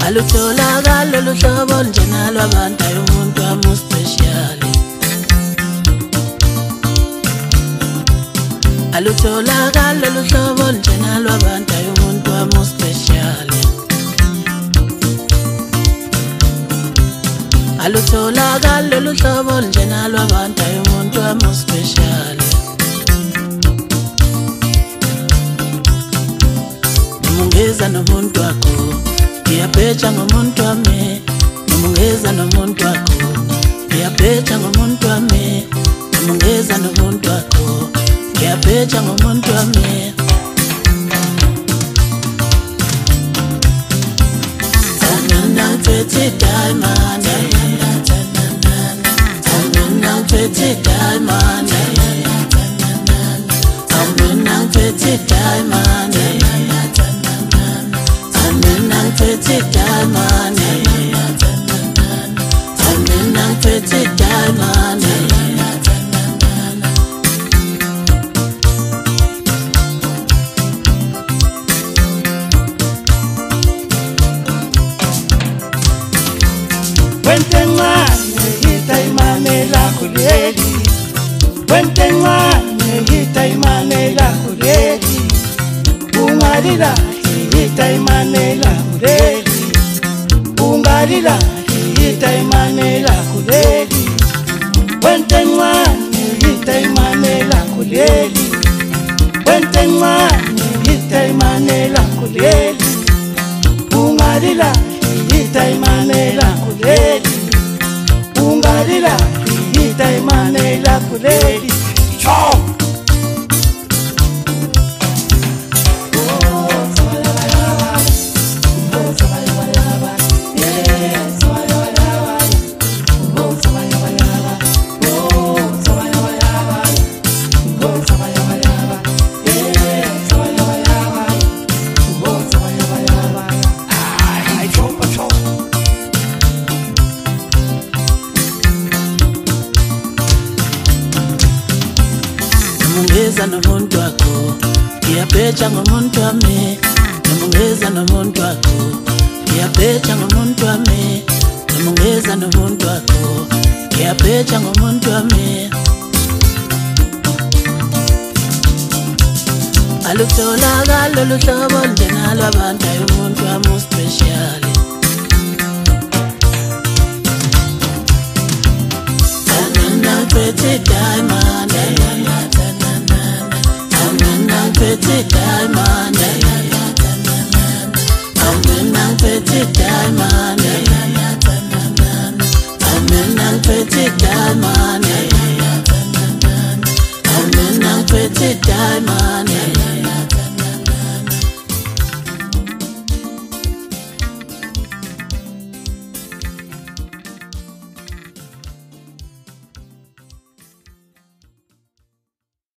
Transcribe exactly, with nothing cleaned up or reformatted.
Alutholakala luhlobo njena lwabantu umuntu amu special. Alutholakala luhlobo njena lwabantu umuntu amu special. Alutholakala luhlobo njena lwabantu umuntu amu special. Nomungeza nomuntu wakho ngiyaphetha ngomuntu wami, nomungeza nomuntu wakho ngiyaphetha ngomuntu wami, nomungeza nomuntu wakho ngiyaphetha ngomuntu wami. Tanana tete diamond, tanana tete diamond, tanana tete diamond, tanana tete diamond, tanana tete diamond. Wentengane hita imane la kuleli, wentengane hita imane la kuleli, ungalila hita imane la kuleli, ungalila hita imane la kuleli, wentengane hita imane la kuleli, wentengane hita imane la kuleli, ungalila hita imane la kuleli, ungalila hita imane la kuleli. Chao. Nomungeza nomuntu wakho ngiyaphetha ngomuntu wami, nomungeza nomuntu wakho ngiyaphetha ngomuntu wami, nomungeza nomuntu wakho ngiyaphetha ngomuntu wami. Alutholakala luhlobo njena lwabantu umuntu amu special. Tanana tete diamond, tanana tete diamond, tanana tete diamond, tanana tete diamond, tanana tete diamond.